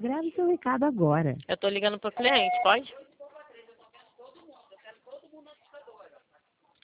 Grave seu recado agora. Eu tô ligando pro cliente, pode?